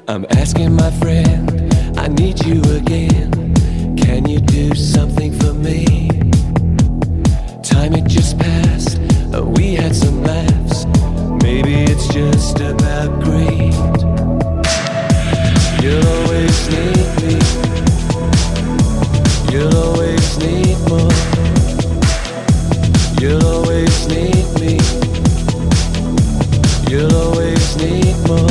I'm asking my friend, I need you again. Can you do something for me? Time had just passed, we had some laughs. Maybe it's just about greed. You'll always need me. You'll always need more. You'll always need me. You'll always need more.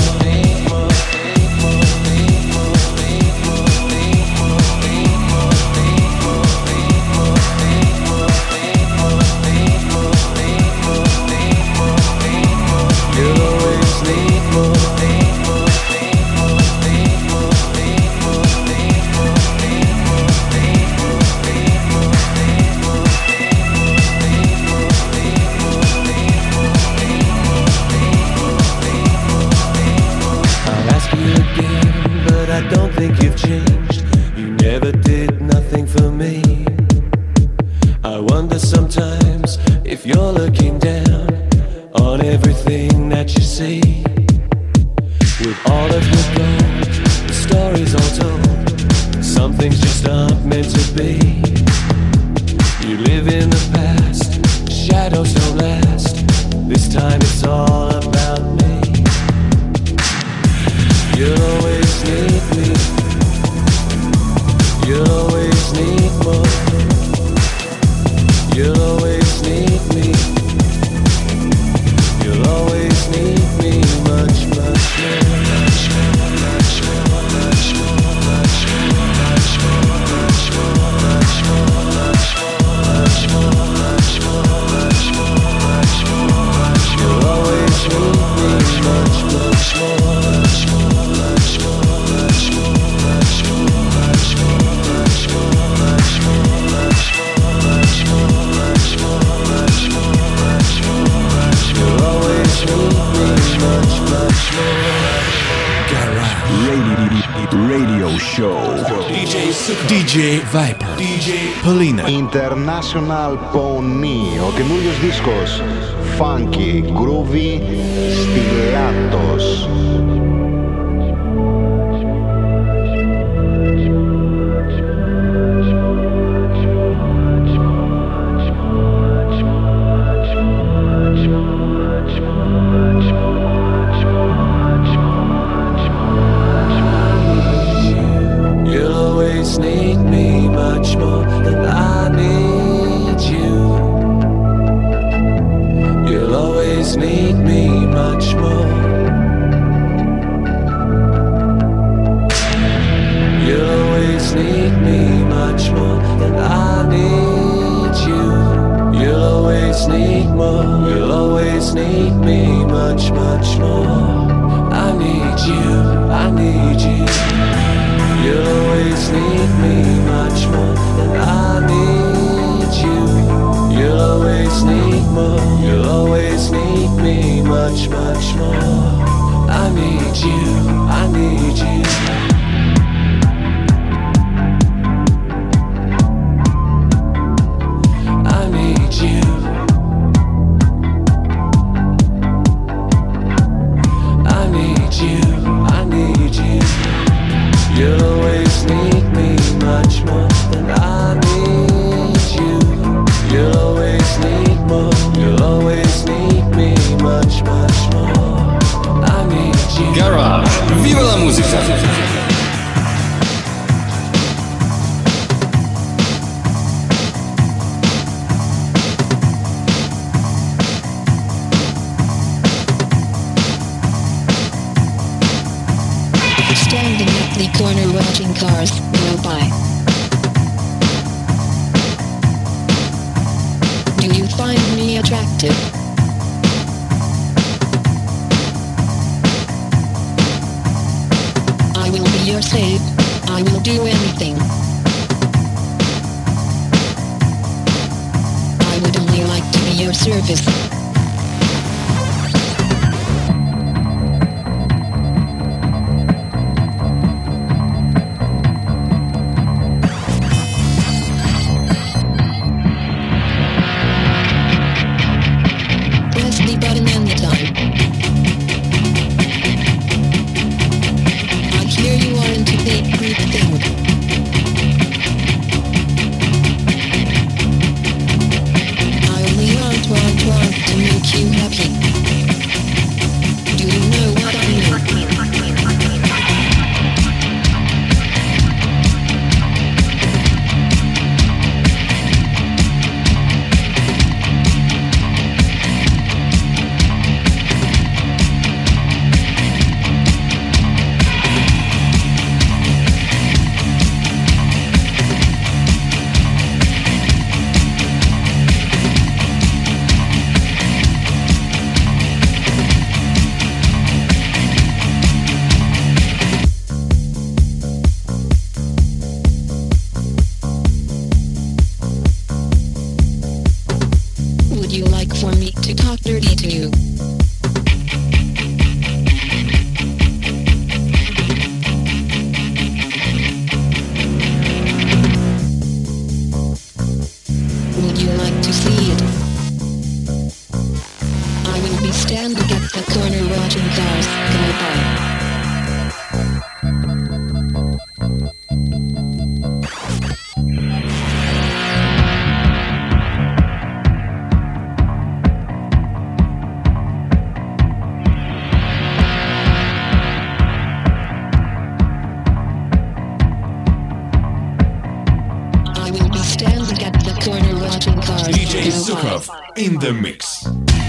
I don't think you've changed. You never did nothing for me. I wonder sometimes if you're looking down on everything that you see. With all of your gold, the story's all told. Some things just aren't meant to be. You live in the past, shadows don't last. This time it's all about me. You'll always need me. You'll always need more. You'll always need me. You'll always need me much, much more. Much more, much more, much more, much more, much more, much more, much more, much more, much more, much more, much more, much more, much more. You'll always need me much, much more. Radio Show. DJ Viper. DJ Polina. International Pony. Ο καινούριος δίσκος. Funky, groovy, στιλάτος. Need me much more than I need you. You'll always need me much more. You'll always need me much more than I need you. You'll always need more. You'll always need me much, much more. I need you. I need you. You'll always need me much more than I need you. You'll always need more. You'll always need me much, much more. I need you. I need you. I need you. I need you. I need you. You'll always need me much more than I need you. You'll always need more. You'll always need me much, much more. I need you. Garage. Viva la musica. Standing at the corner watching cars go by. Do you find me attractive? I will be your slave. I will do anything. I would only like to be your service. Hot 32. Would you like to see it? I will be standing at the corner watching cars go by. I will be standing at the corner watching cars DJ go Sukhov by. in the mix.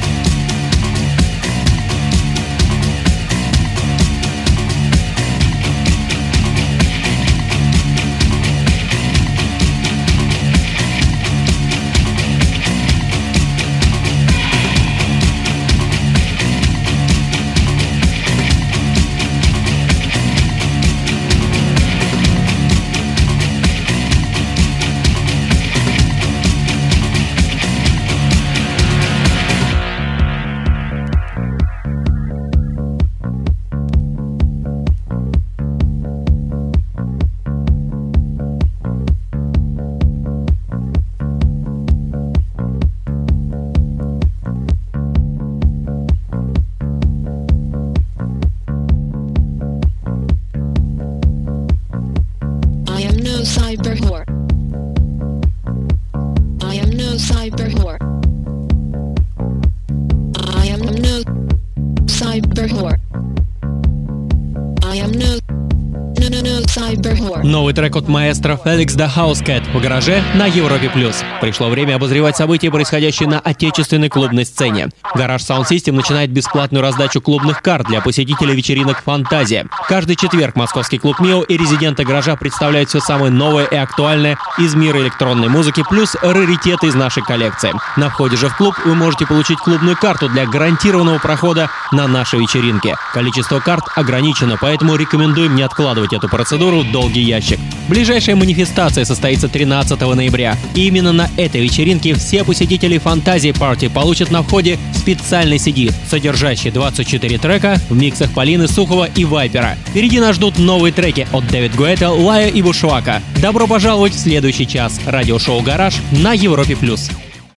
I am no cyber whore. I am no cyber whore. I am no cyber whore. I am no cyber whore. Новый трек от маэстро Felix the House Cat в гараже на Европе+. Пришло время обозревать события, происходящие на отечественной клубной сцене. Garage Sound System начинает бесплатную раздачу клубных карт для посетителей вечеринок «Фантазия». Каждый четверг московский клуб «Мио» и резиденты гаража представляют все самое новое и актуальное из мира электронной музыки, плюс раритеты из нашей коллекции. На входе же в клуб вы можете получить клубную карту для гарантированного прохода на нашей вечеринке. Количество карт ограничено, поэтому рекомендуем не откладывать эту процедуру в долгий ящик. Ближайшая манифестация состоится 13 ноября. И именно на этой вечеринке все посетители Фантазии Парти получат на входе специальный CD, содержащий 24 трека в миксах Полины, Сухова и Вайпера. Впереди нас ждут новые треки от Дэвид Гуэтта, Лая и Бушвака. Добро пожаловать в следующий час радиошоу «Гараж» на Европе+.